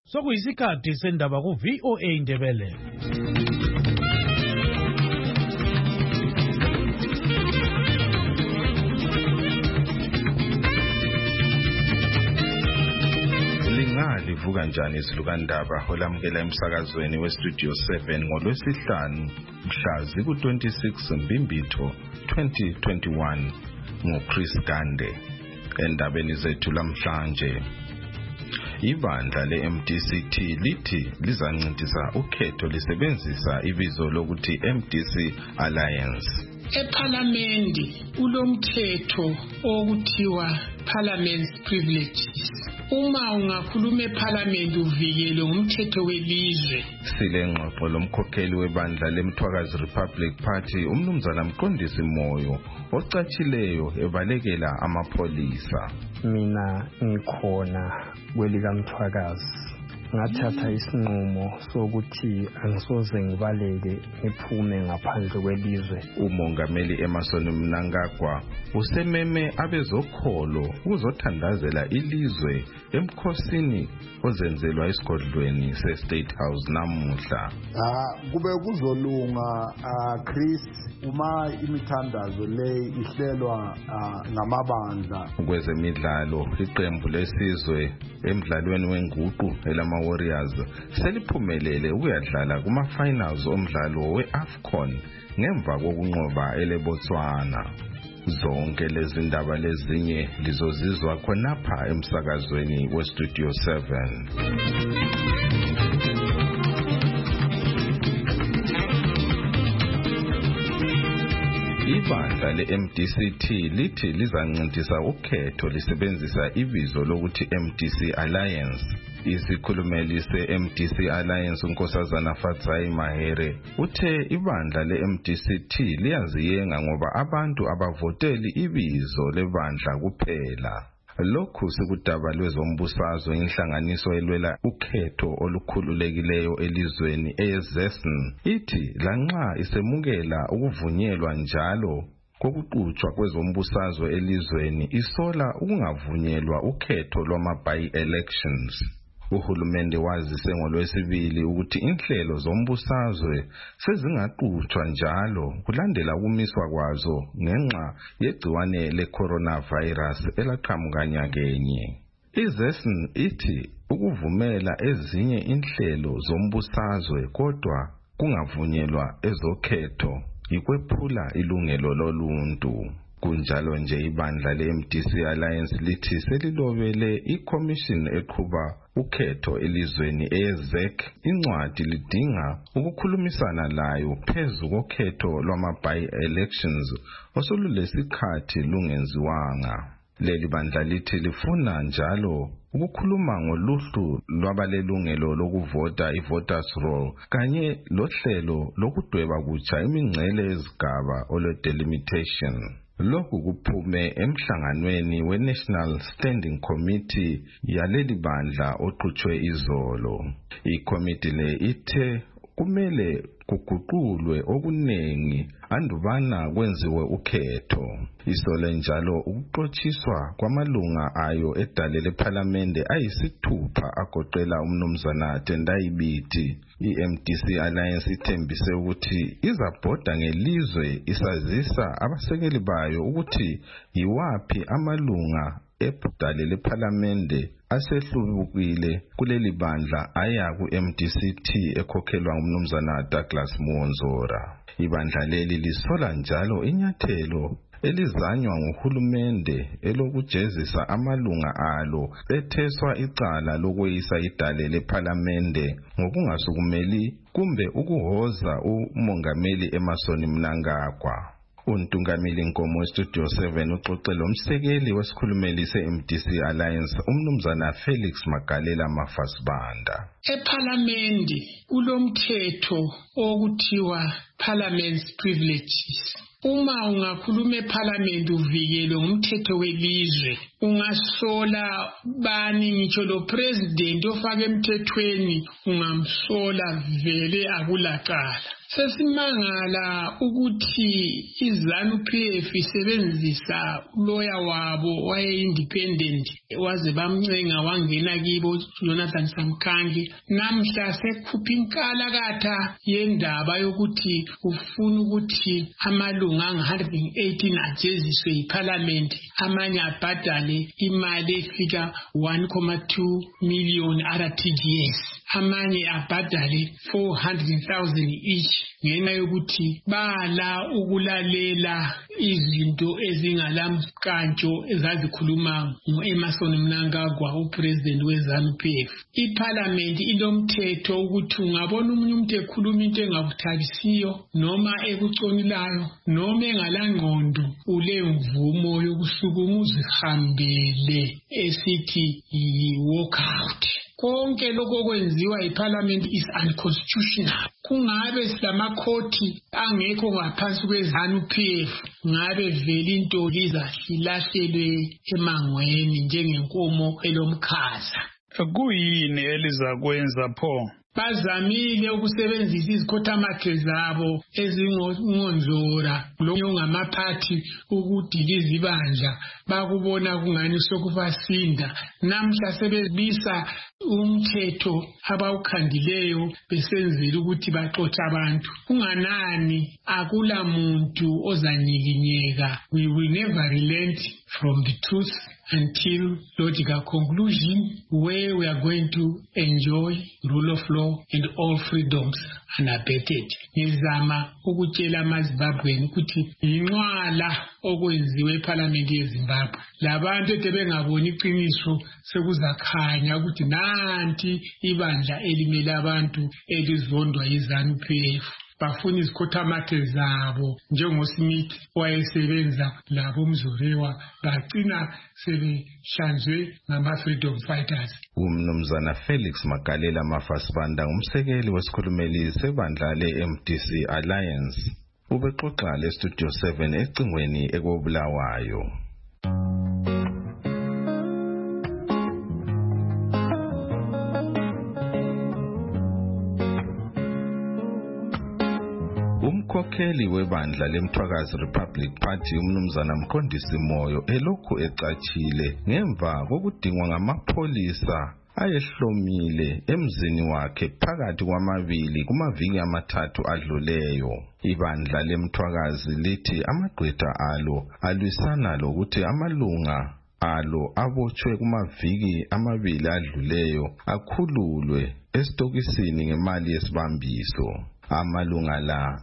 Sokuyisikhathi sendaba ku VOA Indebele. Livuka njani isilukandaba olamukela emsakazweni weStudio 7 ngoLwesihlanu mhla ziku-26 Mbimbitho 2021 nguChris Gande. Endabeni zethu lamhlanje, ibandla leMDC-T lithi lizancintisa ukhetho lisebenzisa ibizo lokuthi MDC Alliance. Ephalamende ulomthetho okuthiwa Parliament's Privileges. Uma ungakhuluma eParliament uvikelwe ngumthetho welizwe. Silengxoxo lomkhokheli webandla leMthwakazi Republic Party umnumzana Mqondisi Moyo ocatshileyo ebalekela amapholisa. Mina ngikhona kwelika Mthwakazi. Ngathatha isinqumo sokuthi angisoze ngibaleke ngiphume ngaphandle kwelizwe. Umongameli Emmerson Mnangagwa usememe abezokholo ukuzothandazela ilizwe emkhosini ozenzelwa esigodlweni seState House namuhla. Kube kuzolunga Chris uma imithandazo le ihlelwa ngamabandla. Kwezemidlalo, iqembu lesizwe emidlalweni wenguqu elama-Warriors seliphumelele ukuyadlala kuma-finals omdlalo we-AFCON ngemva kokunqoba eleBotswana. Zonke lezi ndaba lezinye lizozizwa khonapha emsakazweni weStudio 7. Ibandla leMDC-T lithi lizancintisa ukhetho lisebenzisa ibizo lokuthi MDC Alliance. Isikhulumeli se-MDC Alliance uNkosazana Fatsai Mahere uthe ibandla leMDC-T liyaziyenga ngoba abantu abavoteli ibizo lebandla kuphela. Lokhu sikudaba lwezombusazwe inhlanganiso elwela ukhetho olukhululekileyo elizweni eZESN ithi lanxa isemukela ukuvunyelwa njalo kokuqhutshwa kwezombusazwe elizweni isola ukungavunyelwa ukhetho lwama-by-elections. Uhulumende wazise ngoLwesibili ukuthi inhlelo zombusazwe sezingaqhutshwa njalo kulandela ukumiswa kwazo ngenxa yegciwane le-coronavirus elaqhamuka nyakenye. iZESN ithi ukuvumela ezinye inhlelo zombusazwe kodwa kungavunyelwa ezokhetho ikwephula ilungelo loluntu. Kunjalo nje ibandla leMDC Alliance lithi selilobele iCommission eqhuba ukhetho elizweni eZEC incwadi lidinga ukukhulumisana layo phezu kokhetho lwama-by-elections osolulesikhathi lungenziwanga. Leli bandla lithi lifuna njalo ukukhuluma ngoluhlu lwabalelungelo lokuvota i-voters roll kanye lohlelo lokudweba kutsha imingcele yezigaba olwe-delimitation. Lokhu kuphume emhlanganweni we-National Standing Committee yaleli bandla oqhutshwe izolo. Ikomiti le ithe kumele kuguqulwe okuningi andubana kwenziwe ukhetho. Isole njalo ukuxotshiswa kwamalunga ayo edale lePhalamende ayisithupha agoqela umnumzana Tendai Biti. iMDC Alliance ithembise ukuthi izabhoda ngelizwe isazisa abasekeli bayo ukuthi yiwapi amalunga edale lePhalamende asehlubukile kuleli bandla aya ku-MDC-T ekhokhelwa ngumnumzana Douglas Muonzora. Ibandla leli lisola njalo inyathelo elizanywa nguhulumende elokujezisa amalunga alo etheswa icala lokweyisa idale lePhalamende ngokungasukumeli kumbe ukuhoza umongameli Emmerson Mnangagwa. Untungameli Nkomo Studio 7 uxoxele umsekeli wesikhulumeli se-MDC Alliance umnumzana Felix Magalela Mafasibanda. Ephalamende kulomthetho okuthiwa Parliament's Privileges. Uma ungakhuluma eParliament uvikelwe ngumthetho welizwe. Ungasola bani ngitsho lo president ofake emthethweni ungamsola vele akulaqala. sesimangala ukuthi iZANU-PF isebenzisa uloya wabo waye-independent waze bamncenga wangena kibo Jonathan Samkhange. Namhla sekhupha inkalakatha yendaba yokuthi ufuna ukuthi amalunga angu-118 ajeziswe yiParliament, amanye abhadale imali efika 1.2 million RTGS, amanye abhadale 400,000 each, ngenxa yokuthi bala ukulalela izinto ezingalamkantsho ezazikhuluma ngo-Emmerson Mnangagwa, upresident weZANU-PF. IParliament ilomthetho ukuthi ungabona umunye umuntu ekhuluma into engakuthabisiyo noma ekuconilayo noma engalangqondo, uleyo mvumo yokusukuma uzihambele esithi yi-walk out. Konke lokho okwenziwa iParliament is unconstitutional. Kungabe silamakhoti angekho ngaphansi kweZANU-PF, ngabe vele into lizahlelwe emangweni njengenkomo elomkhaza. Kuyini elizakwenza pho? Bazamile ukusebenzisa izikhothamathi zabo ezingonzora lo ngamaphathi ukudiliza ibandla, bakubona kungani sokubasinda. Namhla sebebisa umthetho abawukhandileyo besenzela ukuthi baxotshe abantu. Kunganani akula muntu ozanyikinyeka. We will never relent from the truth until logical conclusion, where we are going to enjoy rule of law and all freedoms unabated. Ngizama ukutshela amaZimbabweni ukuthi inqwala okwenziwe eParliament yeZimbabwe. Labantu ebengaboni iqiniso sekuzakhanya ukuthi nanti ibandla elimele abantu elizondwa yiZANU-PF. Bafuna izikhothamathi zabo njengoSmith wayesebenza labo Mzolewa, bagcina sebehlanzwe ngama-freedom fighters. Umnumzana Felix Magalela Mafasibanda ngumsekeli wesikhulumeli sebandla le-MDC Alliance. Ubexoxa leStudio 7 ecingweni ekobulawayo. Umkhokheli webandla leMthwakazi Republic Party umnumzana Mqondisi Moyo elokhu ecatshile ngemva kokudingwa ngamapholisa ayehlomile emzini wakhe phakathi kwamabili kumaviki amathathu adluleyo. Ibandla leMthwakazi lithi amagqwetha alo alwisana lokuthi amalunga alo abotshwe kumaviki amabili adluleyo akhululwe esitokisini ngemali yesibambiso. Amalunga la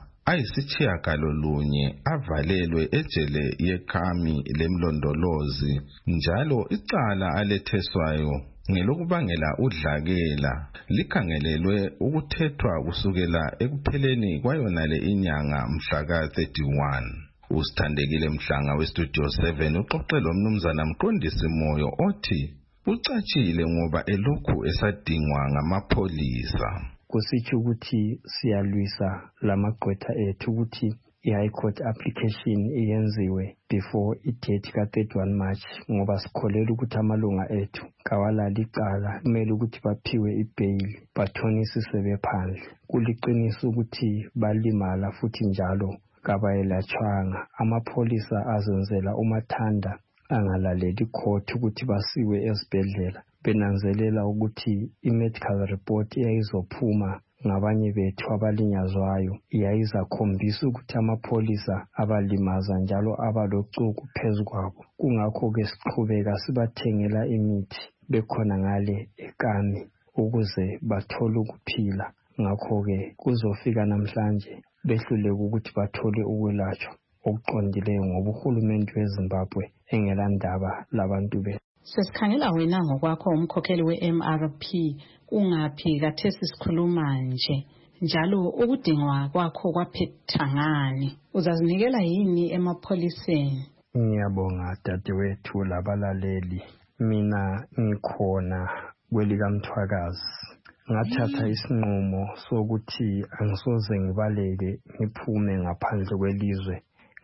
ayisitshiyagalolunye avalelwe ejele yekhami lemlondolozi, njalo icala aletheswayo ngelokubangela udlakela likhangelelwe ukuthethwa kusukela ekupheleni kwayonale inyanga mhla ka-31. Usithandekile Mhlanga weStudio 7 uxoxe lomnumzana Mqondisi Moyo othi ucatshile ngoba elokhu esadingwa ngamapholisa. Kusitsho ukuthi siyalwisa lamagqwetha ethu ukuthi i-High Court application iyenziwe before i-date ka-31 March, ngoba sikholela ukuthi amalunga ethu kawalali icala, kumele ukuthi baphiwe i-bail bathonisise bephandle. Kuliqiniso ukuthi balimala futhi njalo kabayelatshwanga. Amapholisa azenzela umathanda angalaleli icourt ukuthi basiwe esibhedlela, benanzelela ukuthi i-medical report eyayizophuma ngabanye bethu abalinyazwayo iyayizakhombisa ukuthi amapholisa abalimaza njalo abalocuku phezu kwabo. Kungakho-ke siqhubeka sibathengela imithi bekhona ngale ekami ukuze bathole ukuphila. Ngakho-ke kuzofika namhlanje behluleka ukuthi bathole ukwelatshwa okuqondileyo ngoba uhulumende weZimbabwe engelandaba labantu bethu. Sesikhangela wena ngokwakho umkhokheli we-MRP, ungaphi kathesi sikhuluma nje, njalo ukudingwa kwakho kwaphetha ngani? Uzazinikela yini emapholiseni? Ngiyabonga dadewethu labalaleli. Mina ngikhona kwelikaMthwakazi. Ngathatha isinqumo sokuthi angisoze ngibaleke ngiphume ngaphandle kwelizwe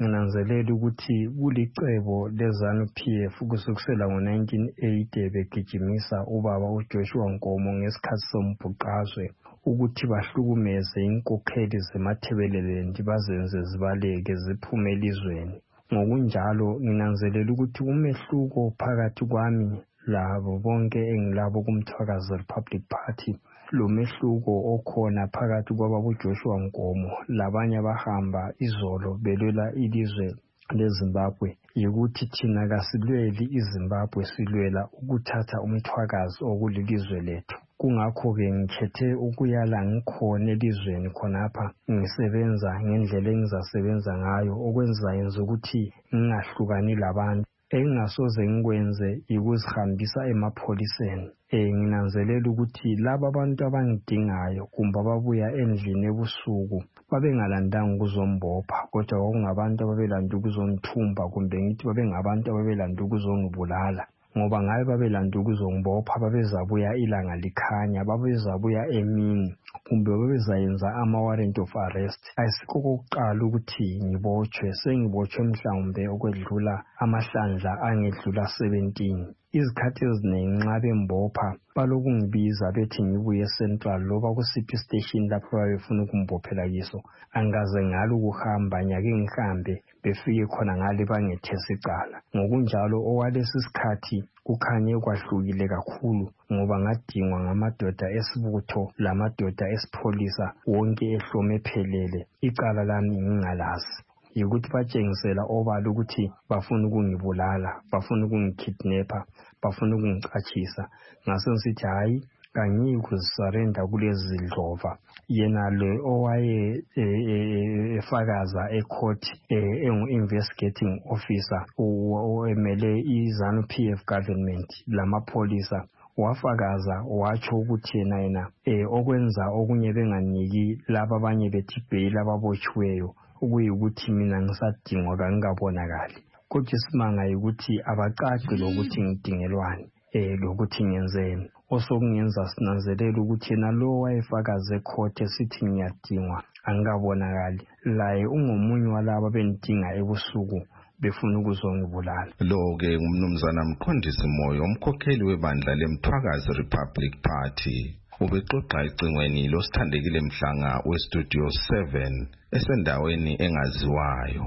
nginanzelela ukuthi kulicebo leZANU-PF kusukela ngo-1980 begijimisa ubaba uJoshua Nkomo ngesikhathi sombhuqazwe ukuthi bahlukumeze inkokheli zemathebelelendi bazenze zibaleke ziphume elizweni. Ngokunjalo nginanzelela ukuthi umehluko phakathi kwami labo bonke engilabo kuMthwakazi Republic Party lo mehluko okhona phakathi kwababa uJoshua Nkomo labanye abahamba izolo belwela ilizwe leZimbabwe yikuthi thina kasilweli iZimbabwe silwela ukuthatha umthwakazi okulilizwe lethu. Kungakho-ke ngikhethe ukuyala ngikhona elizweni khonapha ngisebenza ngendlela engizasebenza ngayo okwenza ukuthi ngingahlukani labantu. Engingasoze ngikwenze yikuzihambisa emapholiseni. Nginanzelela ukuthi laba abantu abangidingayo kumbe ababuya endlini ebusuku babengalandanga ukuzombopha kodwa kwakungabantu ababelanda ukuzongithumba kumbe ngithi babengabantu ababelanda ukuzongibulala. Ngoba ngabe babelanda ukuzongibopha babezabuya ilanga likhanya babezabuya emini kumbe babezayenza ama-warrant of arrest. Ayisikho kokuqala ukuthi ngibotshwe, sengibotshwe mhlawumbe okwedlula amahlandla angedlula 17. Izikhathi eziningi nxa bembopha balokungibiza bethi ngibuye eCentral loba kusiphi station lapho babefuna ukumbophela kiso. Angikaze ngalo ukuhamba nyake ngihambe befike khona ngale bangethesa icala. Ngokunjalo owalesi sikhathi kukhanye kwahlukile kakhulu ngoba ngadingwa ngamadoda esibutho lamadoda esipholisa wonke ehlome phelele. Icala lami ngingalazi. Yikuthi batshengisela obala ukuthi bafuna ukungibulala, bafuna ukungikidnapper, bafuna ukungicatshisa. Ngase ngithi hayi kangiyi kuzisurrender kulezi zidlova. Yena lo owaye efakaza ecourt engu-investigating officer oemele iZANU-PF government lamapolisa wafakaza watsho ukuthi yena okwenza okunye benganiki laba abanye bethi bail ababotshiweyo ukuyikuthi mina ngisadingwa kangabonakali. Kodwa isimanga ukuthi abacaci lokuthi ngidingelwani lokuthi ngenzeni. Osokungenza sinanzelela ukuthi yena lo wayefakaze ecourt esithi ngiyadingwa angabonakali laye ungomunye walabo benidinga ebusuku befuna ukuzongibulala. Lo-ke ngumnumzana Mqondisi Moyo, umkhokheli webandla leMthwakazi Republic Party. Ubexoxa ecingweni losithandekile Mhlanga weStudio 7 esendaweni engaziwayo.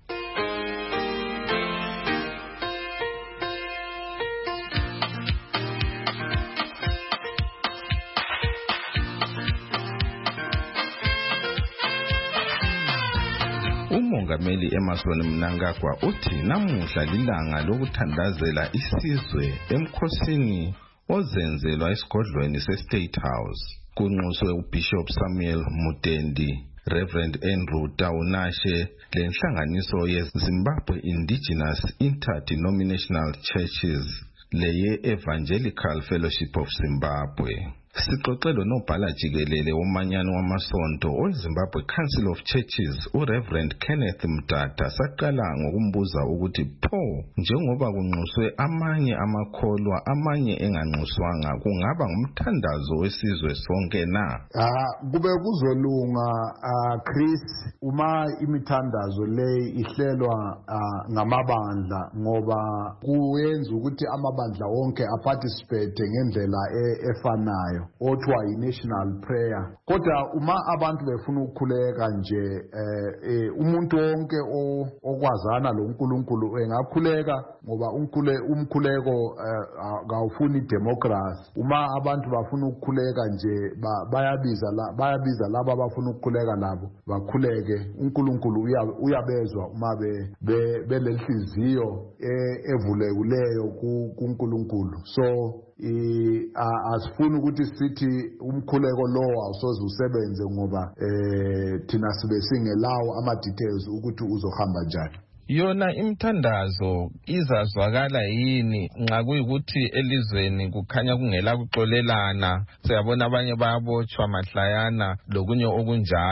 uMongameli Emmerson Mnangagwa uthi namuhla lilanga lokuthandazela isizwe emkhosini ozenzelwa esigodlweni seState House. Kunxuswe uBishop Samuel Mutendi, Reverend Andrew Taunashe lenhlanganiso yeZimbabwe Indigenous Interdenominational Churches leye Evangelical Fellowship of Zimbabwe. Sixoxelo nobhala jikelele womanyano wamasonto weZimbabwe Council of Churches uReverend Kenneth Mdada saqala ngokumbuza ukuthi pho njengoba kunxuswe amanye amakholwa amanye enganxuswanga kungaba ngumthandazo wesizwe sonke na? Kube kuzolunga Chris uma imithandazo le ihlelwa ngamabandla ngoba kuyenza ukuthi amabandla wonke aparticipate ngendlela efanayo othiwa yi-national prayer. Kodwa uma abantu befuna ukukhuleka nje umuntu wonke okwazana lo nkulunkulu engakhuleka ngoba umkhuleko kawufuni democracy. Uma abantu bafuna ukukhuleka nje bayabiza laba abafuna ukukhuleka labo bakhuleke. uNkulunkulu uyabezwa uma belenhliziyo evulekileyo kuNkulunkulu. So asifuni ukuthi sithi umkhuleko lo awusoze usebenze ngoba thina sibe singelawo ama-details ukuthi uzohamba njani. Yona imithandazo izazwakala yini nxa kuyikuthi elizweni kukhanya kungela kuxolelana, siyabona abanye bayabotshwa mahlayana lokunye okunjalo.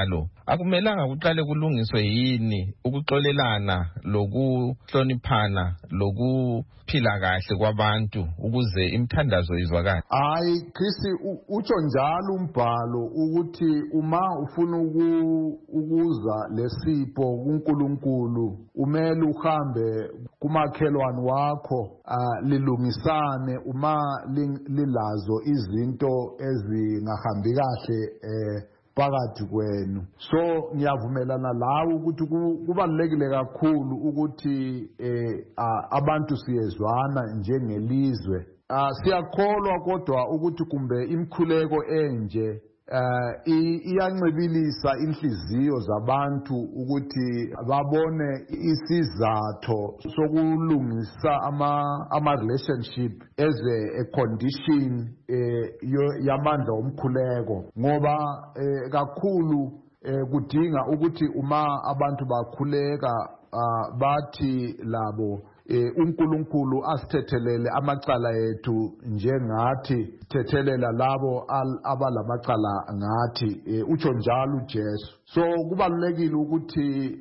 akumelanga kuqale kulungiswe yini ukuxolelana lokuhloniphana lokuphila kahle kwabantu ukuze imithandazo izwakale? Hayi Chris, utsho njalo umbhalo ukuthi uma ufuna ukuza lesipho kuNkulunkulu umele uhambe kumakhelwane wakho lilungisane uma lilazo izinto ezingahambi kahle phakathi kwenu. So ngiyavumelana lawo ukuthi kubalekile kakhulu ukuthi abantu siyezwana njengelizwe. Siyakholwa kodwa ukuthi kumbe imkhuleko enje iyancibilisa inhliziyo zabantu ukuthi babone isizatho sokulungisa ama-relationship as a condition yamandla omkhuleko, ngoba kakhulu kudinga ukuthi uma abantu bakhuleka bathi labo uNkulunkulu asithethelele amacala ethu njengathi thethelela labo abalamacala ngathi, utsho njalo uJesu. So kubalekile ukuthi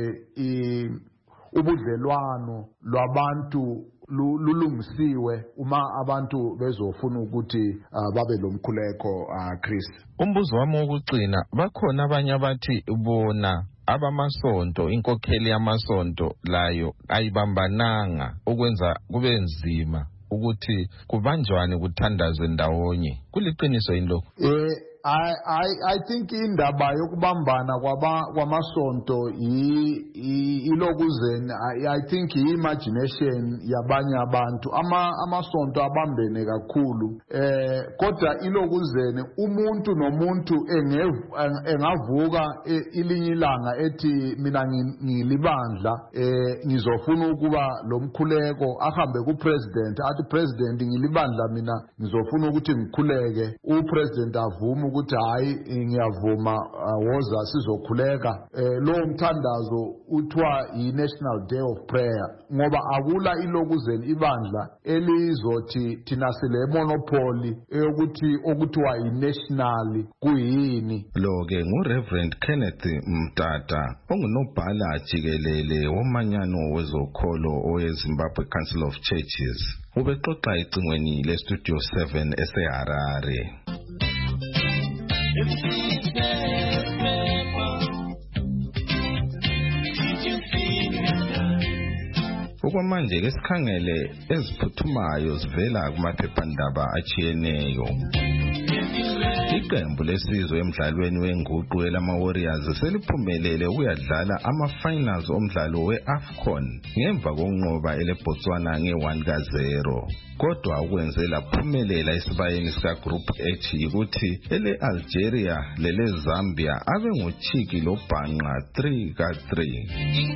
ubudlelwano lwabantu lulungisiwe uma abantu bezofuna ukuthi babe lomkhuleko Chris. Umbuzo wami wokugcina, bakhona abanye abathi bona abamasonto, inkokheli yamasonto layo ayibambananga ukwenza kube nzima ukuthi kubanjwane kuthandazwe ndawonye. Kuliqiniso yini lokho? I think indaba yokubambana kwamasonto ilokuzeni I think imagination yabanye abantu. Amasonto abambene kakhulu kodwa ilokuzeni umuntu nomuntu engavuka ilinye ilanga ethi mina ngilibandla ngizofuna ukuba lomkhuleko, ahambe kupresident athi president ngilibandla mina ngizofuna ukuthi ngikhuleke, upresident avuma ukuthi hayi ngiyavuma woza sizokhuleka. Lo mthandazo uthiwa yi-National Day of Prayer ngoba akula ilokuzeni ibandla elizothi thina sile monopoly eyokuthi okuthiwa yi-national kuyini. Lo-ke nguReverend Kenneth Mtata ongunobhala jikelele womanyano wezokholo oweZimbabwe Council of Churches. Ubexoxa ecingweni leStudio 7 eseHarare. Okwamanje ke sikhangele eziphuthumayo zivela kumaphephandaba achiyeneyo. Iqembu lesizwe emidlalweni wenguqu elama-Warriors seliphumelele ukuyadlala ama-finals omdlalo we-AFCON ngemva kokunqoba eleBotswana nge-1-0. Kodwa ukwenze laphumelela esibayeni sika-Group H yikuthi ele-Algeria lele-Zambia abe ngochiki lobhanqa 3-3.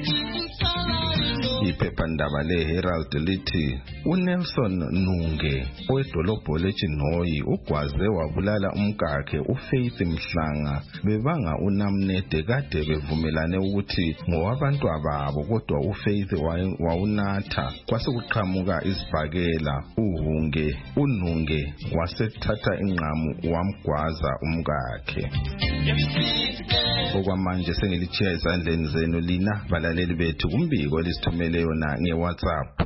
Iphephandaba le-Herald lithi uNelson Nunge owedolobho leChinoyi ugwaze wabulala umkakhe uFaith Mhlanga bebanga uNamnede kade bevumelane ukuthi ngowabantwababo, kodwa uFaith wawunatha kwase kuqhamuka isibhakela. uNunge wasethatha inqamu wamgwaza umkakhe. Okwamanje sengilichiya izandleni zenu lina balaleli bethu kumbiko elisithumele yona ngeWhatsApp.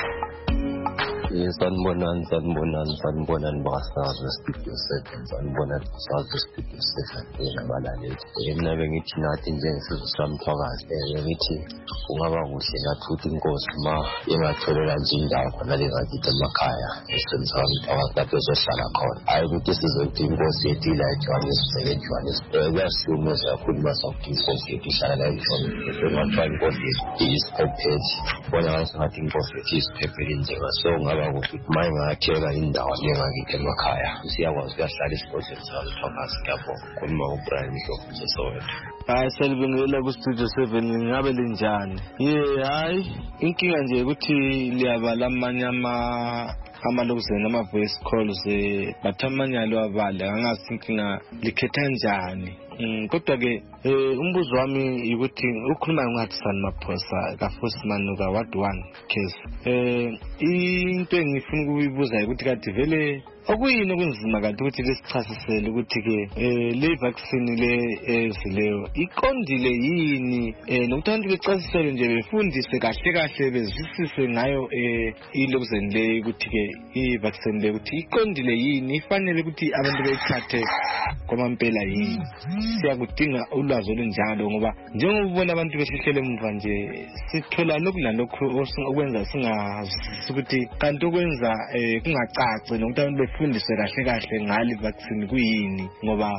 Sanibonani basazi Studio 7, sanibonani basazi Studio 7 enabalaleli. Mina bengithi nathi njengesizwe samthwakazi ngithi kungaba kuhle nathi ukuthi inkosi ma engatholela nje indawo khona lengakithi emakhaya esemthwakazi lapho ezohlala khona, hayi ukuthi sizothi inkosi yethu ila eJohannesburg kuyasihlukumeza kakhulu masawuthi inkosi yethu ihlala la eJohannesburg. Engathiwa inkosi yethu iyisiphepheli, bona ngathi inkosi yethu iyisiphepheli njengaso ukuthi uma ingakhela indawo lengakithi emakhaya siyakwazi ukuyahlala esigodlweni samthwakazi. Ngiyabonga. Khuluma uBrian Ndlovu Soweto. Hayi selibingelela kuStudio 7, ngabe linjani? Hayi inkinga nje ukuthi liyabala amanye amalokuzeni ama-voice calls bathamanyalo abale angazi inkinga likhetha njani. Kodwa-ke umbuzo wami ukuthi ukhuluma ngoHudson Maphosa kaFosman ka-Ward 1 case. Into engifuna ukuyibuza ukuthi kade vele okuyini okunzima kanti ukuthi lesichasisele ukuthi ke le vaccine le ezileyo iqondile yini nokuthi abantu becasisele nje befundise kahle bezwisise ngayo ilokuzeni le ukuthi ke i-vaccine le ukuthi iqondile yini ifanele ukuthi abantu beyithathe kwamampela yini. Siyakudinga ulwazi olunjalo ngoba njengoba ubona abantu besihlele emuva nje sithola lokhu nalokhu okwenza singazwisisi ukuthi kanti okwenza kungacaci nokuthi abantu befundise kahle ngale vaccine kuyini ngoba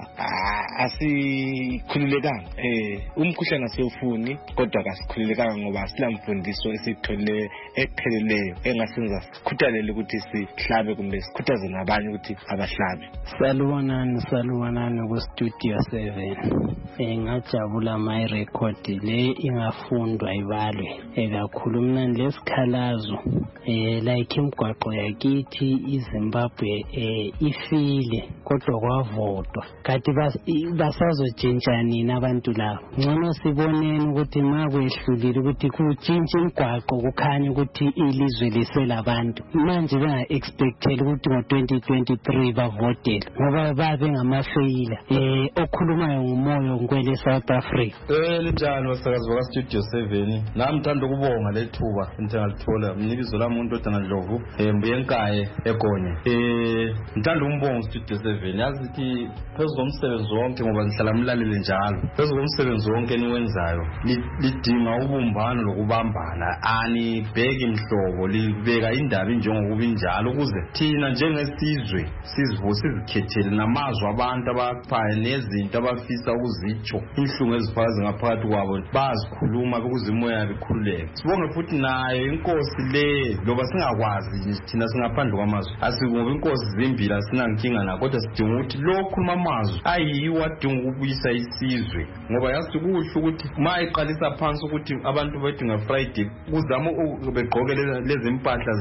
asikhululekanga umkhuhlane asewufuni kodwa kasikhululekanga ngoba silamfundiso esithole epheleleyo engasenza sikhuthalele ukuthi sihlabe kumbe sikhuthaze nabanye ukuthi abahlabe. Salubonani ku Studio 7. Ngajabula my record le ingafundwa ibalwe kakhulu mina lesikhalazo like imigwaqo yakithi iZimbabwe ifile kodwa kwavotwa kanti basazotshintsha nini abantu labo. Ngcono siboneni ukuthi makwehlulile ukuthi kutshintshe imigwaqo kukhanya ukuthi ilizwe liselabantu manje benga-expectele ukuthi ngo-2023 bavotele ngoba babe ngamafeyila okhulumayo ngumoyo ngikwele South Africa. Linjani basakazi baka Studio 7 nami ngithanda ukubonga lethuba ngithalithola mnikizo lami umuntu odana Ndlovu mbuyenkaye egonye ngithanda umbongo Studio 7 yazi ukuthi phezu komsebenzi wonke ngoba ngihlala mlalele njalo phezu komsebenzi wonke niwenzayo lidinga ubumbano lokubambana anibheki imhlobo libeka indaba njengokuba injalo ukuze thina njengesizwe sizikhethele namazwi abantu abaphaye nezinto abafisa ukuzitsho inhlungu ezifakazi ngaphakathi kwabo bazikhuluma ukuze imoya yabo ikhululeke. Sibonge futhi nayo inkosi le loba singakwazi thina singaphandle kwamazwi asingoba inkosi zimbili asinankinga na kodwa sidinga ukuthi lo khuluma amazwi ayiwo adinga ukubuyisa isizwe ngoba yazi kuhle ukuthi mayiqalisa phansi ukuthi abantu bedinga Friday kuzama begqoke lezi impahla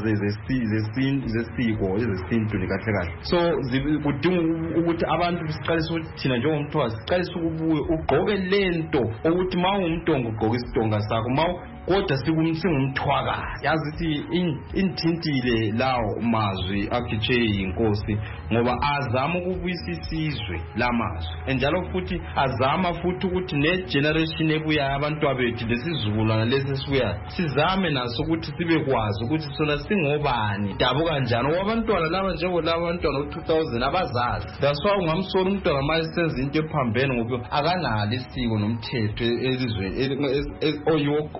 zesiko ezesintu kahle so kudinga ukuthi abantu siqalisa ukuthi thina njengomthwasi siqalisa ukubuye ugqoke lento ukuthi mawungumntongo ugqoke isitonga sakho kodwa singumthwaka yazi ukuthi intintile lawo mazwi akhitshwe inkosi ngoba azama ukubuyisa isizwe lamazwi enjalo futhi azama futhi ukuthi ne generation ebuya abantu abethu lesizukulwana lesisibuya sizame naso ukuthi sibe kwazi ukuthi sona singobani dabuka kanjani abantwana laba njengoba abantwana u2000 abazazi daswa ungamsona umntwana manje senza into ephambene ngoba akanalo isiko nomthetho elizweni oyiwo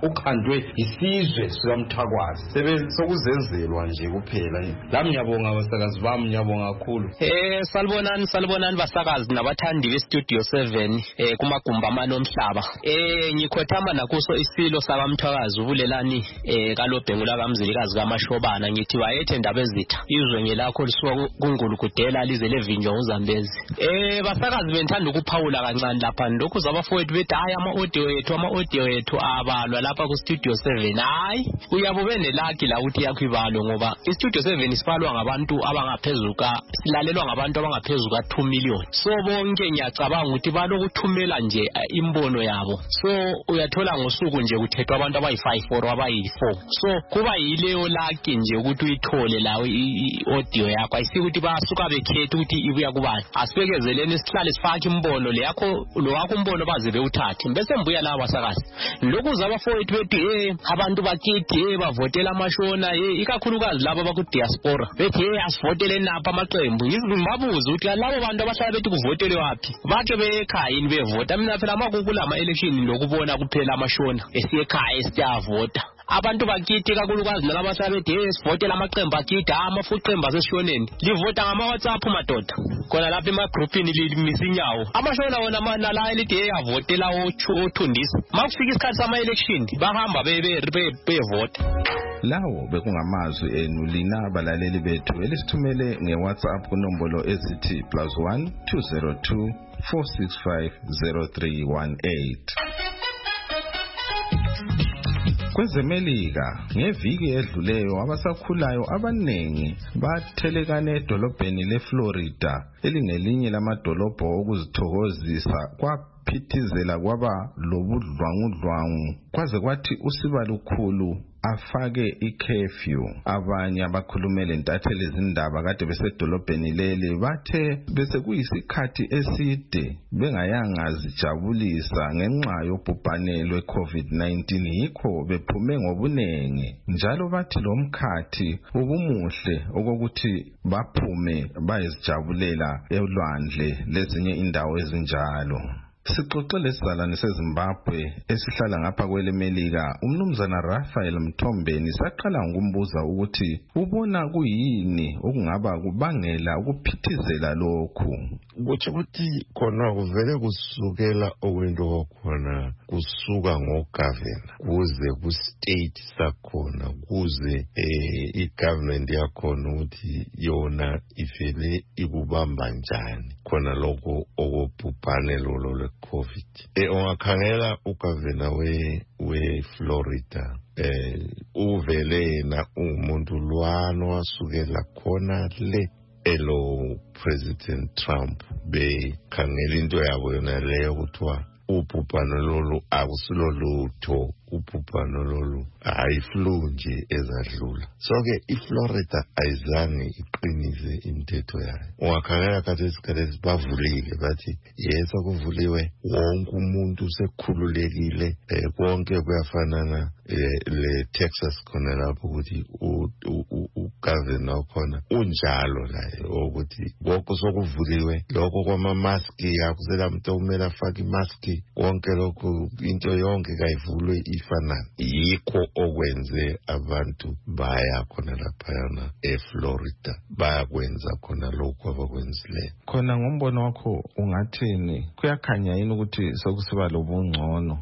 isizwe sikamthakwazi sokuzenzelwa nje kuphela lami ngiyabonga abasakazi bami ngiyabonga kakhulu. Salibonani basakazi nabathandi beStudio 7 kumagumba amane omhlaba ngikhothama nakuso isilo sakamthwakazi ubulelani kalobhengula kamzilikazi kaMashobana ngithi wayethe ndaba ezitha izwe ngelakho lisuka kungulukudela lize levinjwa uZambezi. Basakazi bendithanda ukuphawula kancane lapha lokho zabafowethu bethi hayi ama-audio yethu abalwa lapha ku Studio 7 hayi uyabo benelaki la ukuthi yakho ibalo ngoba iStudio 7 sifalwa ngabantu abangaphezuka silalelwa ngabantu abangaphezuka 2 million so bonke ngiyacabanga ukuthi balokuthumela nje imbono yabo so uyathola ngosuku nje kuthethwa abantu abayi5 or abayi4 so kuba yileyo laki nje ukuthi uyithole lawo i-audio yakho ayisiki ukuthi basuka bekhethe ukuthi ibuya kubani asibekezeleni sihlale sifake imbono le yakho lo wakho umbono baze bewuthathe bese mbuya laba basakazi lokhu zabafowethu bethi abantu bakithi bavotela amashona ikakhulukazi labo baku diaspora bethi asivotele napha amaqembu ngizimbabuza ukuthi labo bantu abahlala bethi kuvotele wapi bake bekhaya yini bevota mina phela makukula ama election lokubona kuphela amashona esiyekhaya esiyavota abantu bakithi kakhulukazi nalabo ababethi sivotela amaqembu akithi amafuqembu aseshoneni livota ngama WhatsApp madoda khona lapha emagroupini limisinyawo amashona wona mana la elithi yavotela othundisa makufika isikhathi sama election bahamba bevota. Lawo bekungamazwi enu lina abalaleli bethu elisithumele ngeWhatsApp kunombolo ezithi +1 202 465 0318. Kwezemelika ngeviki edluleyo abasakhulayo abanengi bathelekane edolobheni leFlorida elingelinye lamadolobho okuzithokozisa kwaphithizela kwaba lobudlwangudlwangu kwaze kwathi usiba lukhulu afake i-curfew. Abanye abakhulumele ntatheli izindaba kade besedolobheni leli bathe bese kuyisikhathi eside bengayanga zijabulisa ngenxa yobhubhane lwe-COVID-19, yikho bephume ngobunengi. Njalo bathi lo mkhathi ubumuhle okokuthi baphume bayezijabulela elwandle lezinye indawo ezinjalo. Sixoxele sizalwane seZimbabwe esihlala ngapha kwelemelika umnumzana Raphael Mthombeni saqala ngokumbuza ukuthi ubona kuyini okungaba kubangela ukuphithizela lokhu. Kuthi ukuthi khona kuvele kusukela okwento khona kusuka ngogavana kuze ku state sakhona kuze i-government yakhona ukuthi yona ivele ikubamba njani khona lokho okubhubhane lolo le-COVID. Ungakhangela ugavana we-Florida uvele yena umuntu lwana wasukela khona le elo President Trump bekhangela into yabo yona leyo kuthiwa ubhubhane lolu akusilo lutho, ubhubhane lolu ayiflu nje ezadlula. So-ke iFlorida ayizange iqinise imithetho yayo. Ungakhangela khathesi bavulile bathi yes akuvuliwe wonke umuntu usekhululekile, konke kuyafanana le Texas khona lapho ukuthi ugavana wakhona unjalo laye ukuthi konke sokuvuliwe, lokho kwama-maski akusela muntu okumele afake imaski, konke lokho into yonke kayivulwe ifanana. Yikho okwenze abantu baya khona laphayana eFlorida bayakwenza khona lokho abakwenzileyo. Khona ngombono wakho ungathini, kuyakhanya yini ukuthi sokusiba lobungcono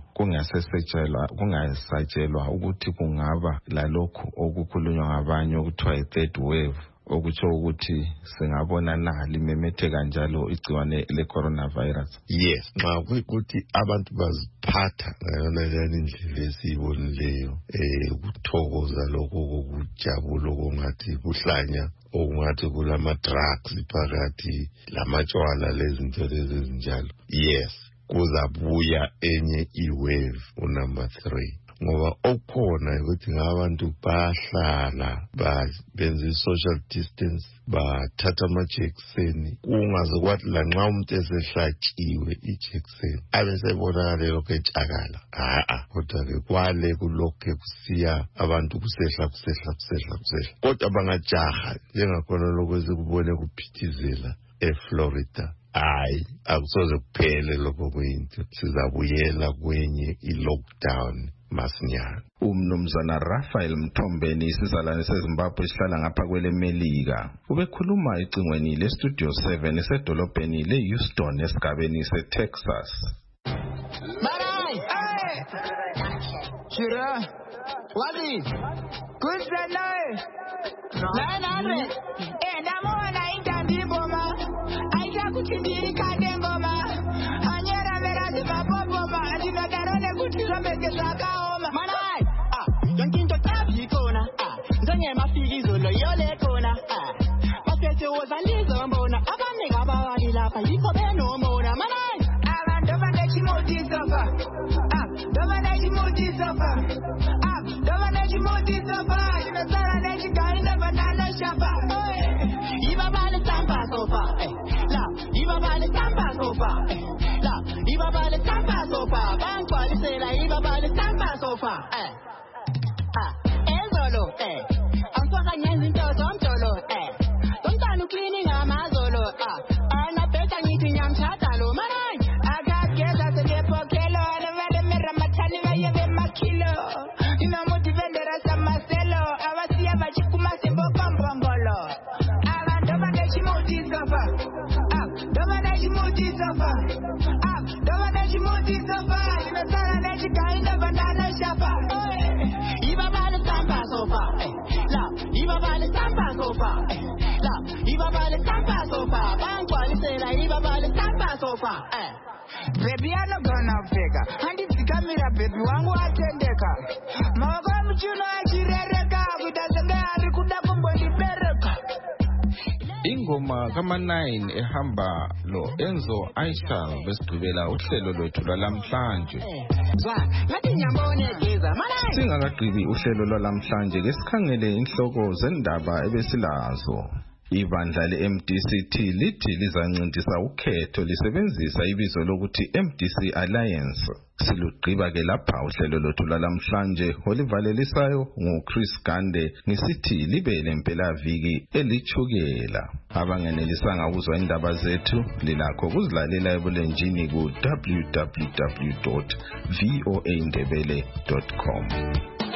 kungasatshelwa ukuthi kungaba lalokhu okukhulunywa ngabanye okuthiwa i-third wave, okutsho ukuthi singabona limemetheka njalo igciwane le-coronavirus? Yes, nxa kuyikuthi abantu baziphatha ngayona indlela esiyibonileyo, ukuthokoza lokho kokujabula okungathi kuhlanya okungathi kulama-drugs phakathi lamatshwala lezinto lezi ezinjalo. Yes, kuzabuya enye i-wave unumber 3. Ngoba okhona ukuthi ngabantu bahlala benza social distance, bathatha amajekiseni, kungaze kwathi lanxa umuntu esehlatshiwe ijekiseni abesebonakala lokho etshakala. Kodwa-ke kwale kulokhu kusiya abantu kusehla. Kodwa bangajaha njengakhona lokho esikubone kuphithizela eFlorida. Akusoze kuphele lokho kuyinto, sizabuyela kwenye i-lockdown masinyane. Umnumzana Raphael Mthombeni isizalwane seZimbabwe esihlala ngapha kwelemelika ubekhuluma ecingweni leStudio 7 esedolobheni leHouston esigabeni seTexas. Marai! Shira! Wadi! Good night! 900! Namona intambi boma! Aisha kuchindiri kade ngoma! Anyera merazi maboboma! Adinagarone kutirambeke zakaoma! Marai! Yankinto tabi kona! Zonye mafigizo loyole kona! Masete wozalizo mbona! Abanega bawadi lapa yipo beno mbona! Marai! Dova nechi moti sofa! Dova nechi moti sofa! Dova nechi moti sofa! Inasara nechi kainda banana shapa! Iba bale samba sofa! Iba bale samba sofa! Iba bale samba sofa! Banko alisela iba bale samba sofa! Ezolo! Amfaka nyenzi ntozo mtolo! Somtanu cleaning amazolo! Anapeta ngithi nyamchata lo! Marai! Baby, I'm not gonna figure. And it's camera, baby, wangu atendeka. Mawaga mchuno achirereka. Kutazanga harikuda kumbo libereka. ingoma kama-9 ehamba lo Enzo Aishal besigqibela uhlelo lwethu lwalamhlanje. Singakagqibi uhlelo lwalamhlanje ke sikhangele inhloko zendaba ebesilazo. Ibandla le-MDC lithi lizancintisa ukhetho lisebenzisa ibizo lokuthi MDC Alliance. Silugqiba ke lapha uhlelo lwethu lwalamhlanje olivalelisayo nguChris Gande ngisithi libe lempelaviki elichukela. Abangenelisanga ukuzwa indaba zethu lilakho kuzilalela ebulenjini ku www.voaindebele.com.